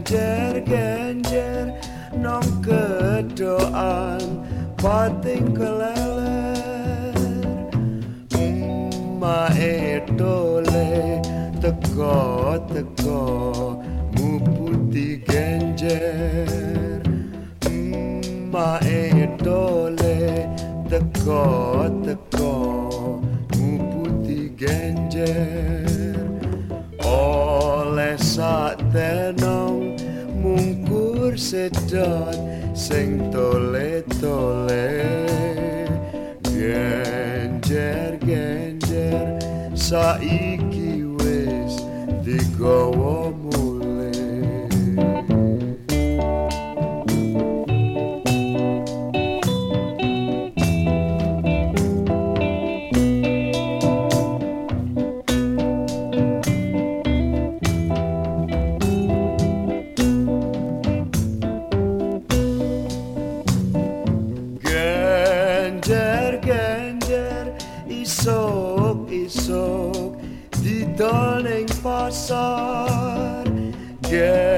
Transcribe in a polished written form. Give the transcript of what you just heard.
genjer-genjer nong kedoan pating keleler mae dole teko mu putih genjer mae dole teko mu putih genjer oleh sak tenong mungkur sedot sing tole-tole genjer-genjer saiki wis digawa mulih genjer isok didol ning pasar